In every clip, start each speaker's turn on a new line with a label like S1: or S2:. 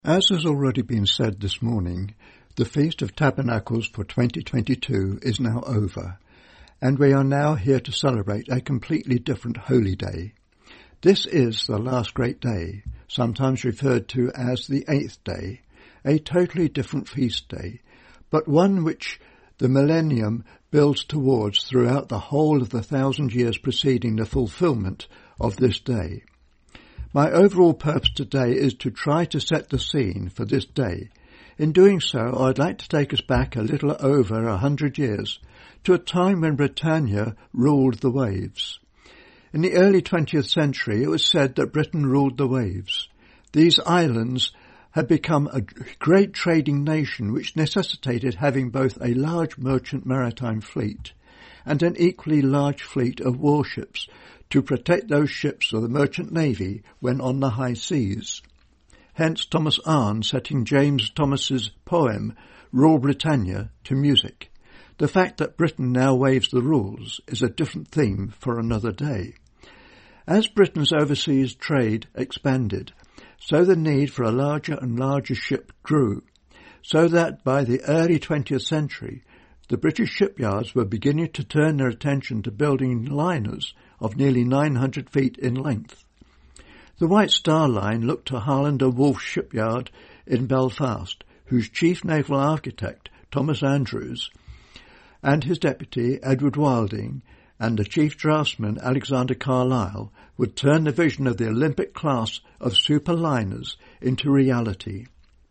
S1: As has already been said this morning, the Feast of Tabernacles for 2022 is now over, and we are now here to celebrate a completely different holy day. This is the last great day, sometimes referred to as the eighth day, a totally different feast day, but one which the millennium builds towards throughout the whole of the 1,000 years preceding the fulfillment of this day. My overall purpose today is to try to set the scene for this day. In doing so, I'd like to take us back a little over 100 years to a time when Britannia ruled the waves. In the early 20th century, it was said that Britain ruled the waves. These islands had become a great trading nation which necessitated having both a large merchant maritime fleet and an equally large fleet of warships to protect those ships of the merchant navy when on the high seas. Hence Thomas Arne setting James Thomas's poem Rule Britannia to music. The fact that Britain now waves the rules is a different theme for another day. As Britain's overseas trade expanded, so the need for a larger and larger ship grew, so that by the early 20th century the British shipyards were beginning to turn their attention to building liners of nearly 900 feet in length. The White Star Line looked to Harland and Wolff shipyard in Belfast, whose chief naval architect, Thomas Andrews, and his deputy, Edward Wilding, and the chief draftsman, Alexander Carlisle, would turn the vision of the Olympic class of superliners into reality.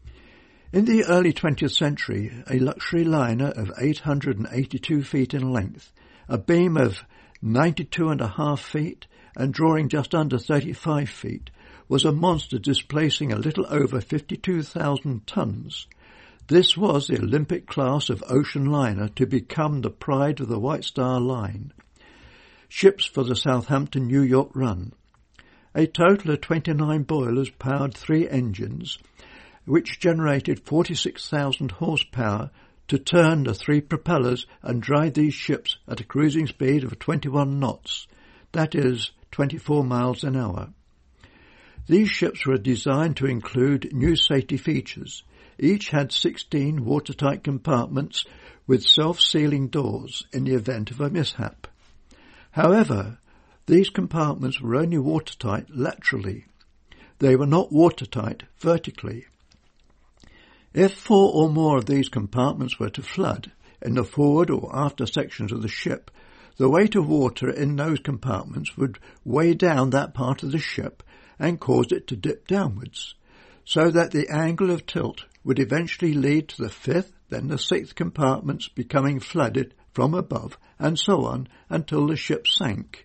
S1: In the early 20th century, a luxury liner of 882 feet in length, a beam of 92.5 feet, and drawing just under 35 feet, was a monster displacing a little over 52,000 tons. This was the Olympic class of ocean liner to become the pride of the White Star Line. Ships for the Southampton-New York run. A total of 29 boilers powered 3 engines, which generated 46,000 horsepower to turn the 3 propellers and drive these ships at a cruising speed of 21 knots, that is, 24 miles an hour. These ships were designed to include new safety features. Each had 16 watertight compartments with self-sealing doors in the event of a mishap. However, these compartments were only watertight laterally. They were not watertight vertically. If 4 or more of these compartments were to flood in the forward or after sections of the ship, the weight of water in those compartments would weigh down that part of the ship and cause it to dip downwards, so that the angle of tilt would eventually lead to the 5th, then the 6th compartments becoming flooded from above, and so on until the ship sank.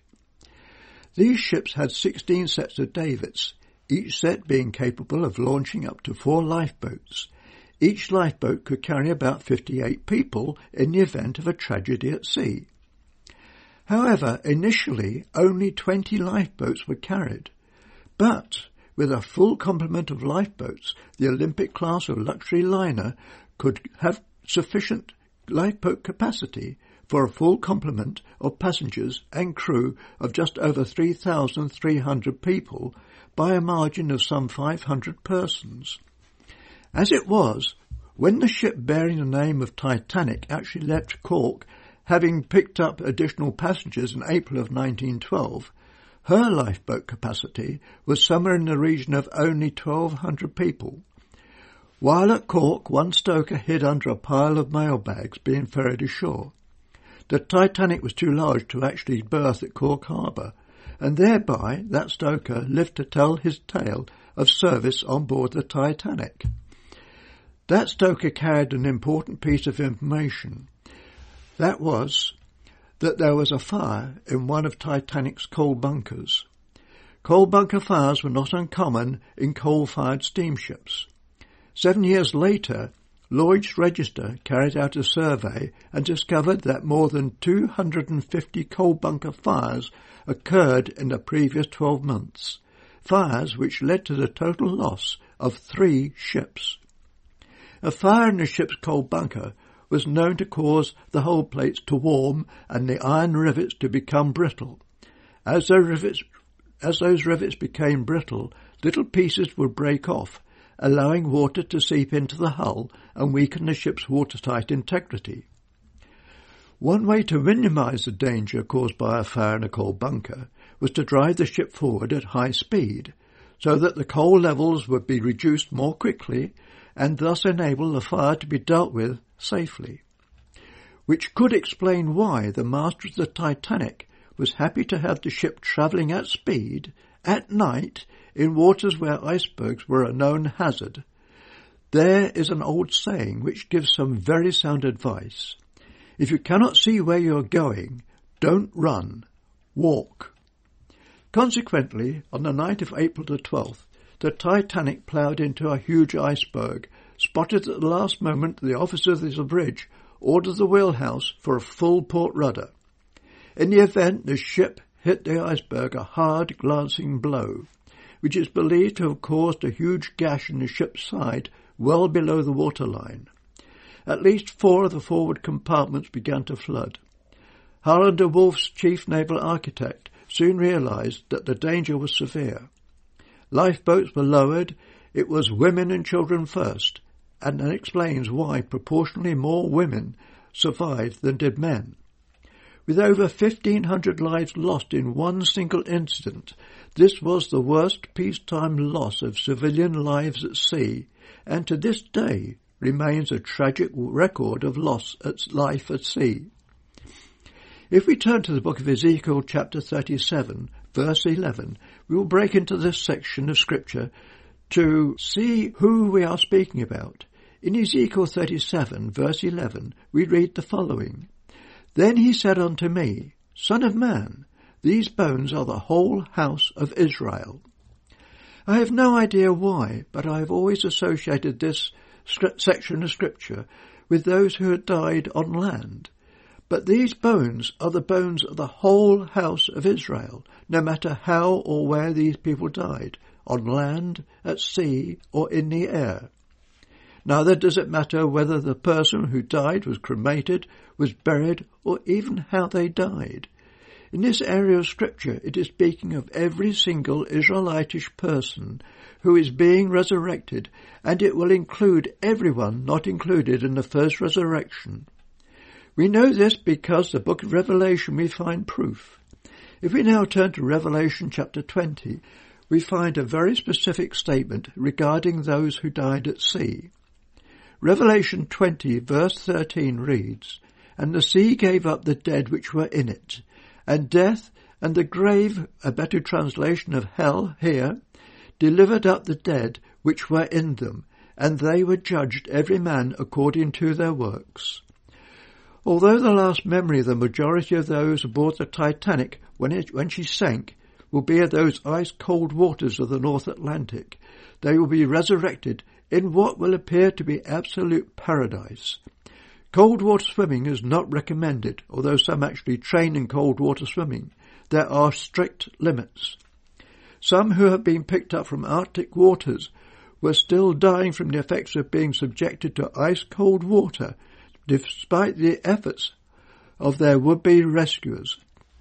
S1: These ships had 16 sets of davits, each set being capable of launching up to 4 lifeboats. Each lifeboat could carry about 58 people in the event of a tragedy at sea. However, initially only 20 lifeboats were carried, but with a full complement of lifeboats, the Olympic class of luxury liner could have sufficient lifeboat capacity for a full complement of passengers and crew of just over 3,300 people by a margin of some 500 persons. As it was, when the ship bearing the name of Titanic actually left Cork, having picked up additional passengers in April of 1912, her lifeboat capacity was somewhere in the region of only 1,200 people. While at Cork, one stoker hid under a pile of mailbags being ferried ashore. The Titanic was too large to actually berth at Cork Harbour, and thereby that stoker lived to tell his tale of service on board the Titanic. That stoker carried an important piece of information. That was that there was a fire in one of Titanic's coal bunkers. Coal bunker fires were not uncommon in coal-fired steamships. 7 years later, Lloyd's Register carried out a survey and discovered that more than 250 coal bunker fires occurred in the previous 12 months, fires which led to the total loss of 3 ships. A fire in the ship's coal bunker was known to cause the hull plates to warm and the iron rivets to become brittle. As those rivets became brittle, little pieces would break off, allowing water to seep into the hull and weaken the ship's watertight integrity. One way to minimise the danger caused by a fire in a coal bunker was to drive the ship forward at high speed, so that the coal levels would be reduced more quickly and thus enable the fire to be dealt with safely. Which could explain why the master of the Titanic was happy to have the ship travelling at speed, at night, in waters where icebergs were a known hazard. There is an old saying which gives some very sound advice. If you cannot see where you are going, don't run, walk. Consequently, on the night of April the 12th, the Titanic ploughed into a huge iceberg, spotted at the last moment the officer of the bridge ordered the wheelhouse for a full port rudder. In the event, the ship hit the iceberg a hard, glancing blow, which is believed to have caused a huge gash in the ship's side well below the waterline. At least 4 of the forward compartments began to flood. Harland de Wolff's chief naval architect soon realised that the danger was severe. Lifeboats were lowered. It was women and children first, and that explains why proportionally more women survived than did men. With over 1,500 lives lost in one single incident, this was the worst peacetime loss of civilian lives at sea, and to this day remains a tragic record of loss of life at sea. If we turn to the book of Ezekiel chapter 37, verse 11, we will break into this section of Scripture to see who we are speaking about. In Ezekiel 37, verse 11, we read the following. Then he said unto me, Son of man, these bones are the whole house of Israel. I have no idea why, but I have always associated this section of Scripture with those who had died on land. But these bones are the bones of the whole house of Israel, no matter how or where these people died, on land, at sea, or in the air. Neither does it matter whether the person who died was cremated, was buried, or even how they died. In this area of Scripture, it is speaking of every single Israelitish person who is being resurrected, and it will include everyone not included in the first resurrection. We know this because the book of Revelation we find proof. If we now turn to Revelation chapter 20, we find a very specific statement regarding those who died at sea. Revelation 20 verse 13 reads, And the sea gave up the dead which were in it, and death and the grave, a better translation of hell here, delivered up the dead which were in them, and they were judged every man according to their works. Although the last memory of the majority of those aboard the Titanic when she sank will be of those ice-cold waters of the North Atlantic, they will be resurrected in what will appear to be absolute paradise. Cold water swimming is not recommended, although some actually train in cold water swimming. There are strict limits. Some who have been picked up from Arctic waters were still dying from the effects of being subjected to ice-cold water, despite the efforts of their would-be rescuers.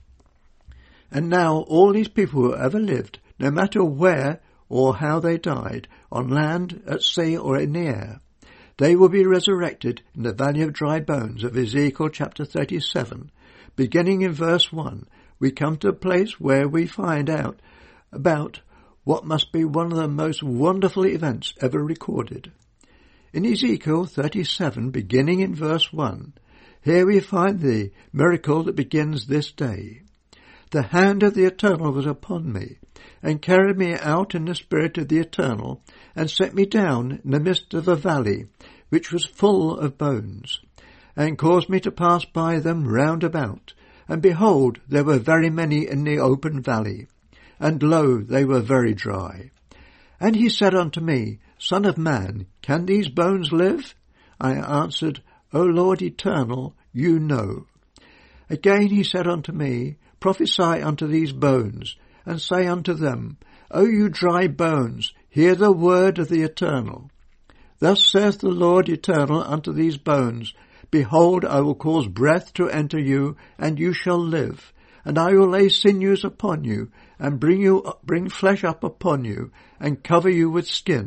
S1: And now all these people who ever lived, no matter where or how they died, on land, at sea, or in the air, they will be resurrected in the Valley of Dry Bones of Ezekiel chapter 37. Beginning in verse 1, we come to a place where we find out about what must be one of the most wonderful events ever recorded. In Ezekiel 37, beginning in verse 1, here we find the miracle that begins this day. The hand of the Eternal was upon me, and carried me out in the spirit of the Eternal, and set me down in the midst of a valley, which was full of bones, and caused me to pass by them round about. And behold, there were very many in the open valley, and lo, they were very dry. And he said unto me, Son of man, can these bones live? I answered, O Lord Eternal, you know. Again he said unto me, Prophesy unto these bones, and say unto them, O you dry bones, hear the word of the Eternal. Thus saith the Lord Eternal unto these bones, Behold, I will cause breath to enter you, and you shall live. And I will lay sinews upon you, and bring flesh up upon you, and cover you with skin,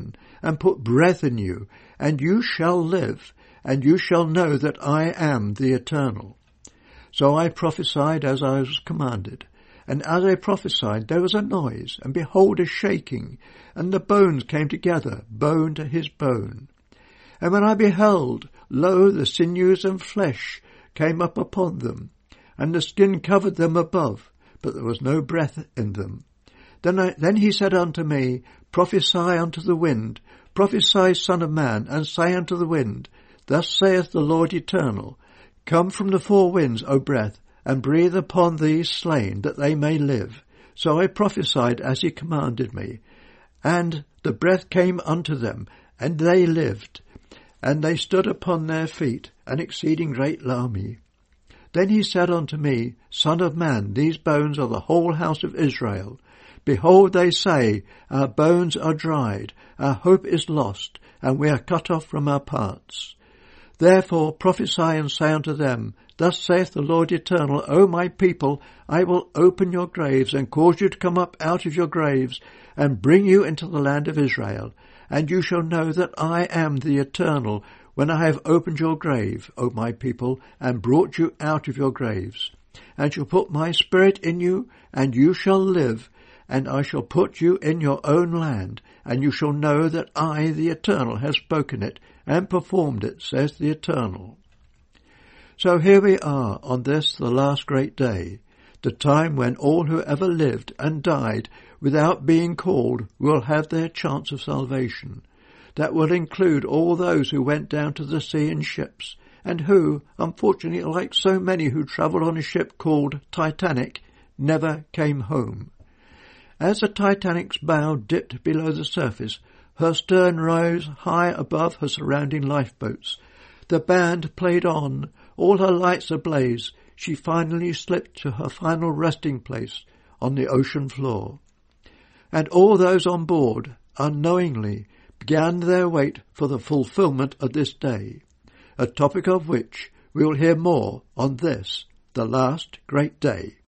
S1: and put breath in you, and you shall live, and you shall know that I am the Eternal. So I prophesied as I was commanded. And as I prophesied, there was a noise, and behold, a shaking, and the bones came together, bone to his bone. And when I beheld, lo, the sinews and flesh came up upon them, and the skin covered them above, but there was no breath in them. Then he said unto me, Prophesy unto the wind, prophesy, Son of man, and say unto the wind, Thus saith the Lord Eternal, Come from the four winds, O breath, and breathe upon these slain, that they may live. So I prophesied as he commanded me. And the breath came unto them, and they lived. And they stood upon their feet, an exceeding great army. Then he said unto me, Son of man, these bones are the whole house of Israel. Behold, they say, Our bones are dried, our hope is lost, and we are cut off from our parts. Therefore prophesy and say unto them, Thus saith the Lord Eternal, O my people, I will open your graves, and cause you to come up out of your graves, and bring you into the land of Israel. And you shall know that I am the Eternal, when I have opened your grave, O my people, and brought you out of your graves. And shall put my spirit in you, and you shall live, and I shall put you in your own land, and you shall know that I, the Eternal, have spoken it, and performed it, says the Eternal. So here we are on this, the last great day, the time when all who ever lived and died without being called will have their chance of salvation. That will include all those who went down to the sea in ships, and who, unfortunately, like so many who travelled on a ship called Titanic, never came home. As the Titanic's bow dipped below the surface, her stern rose high above her surrounding lifeboats. The band played on, all her lights ablaze. She finally slipped to her final resting place on the ocean floor. And all those on board, unknowingly, began their wait for the fulfilment of this day, a topic of which we will hear more on this, the last great day.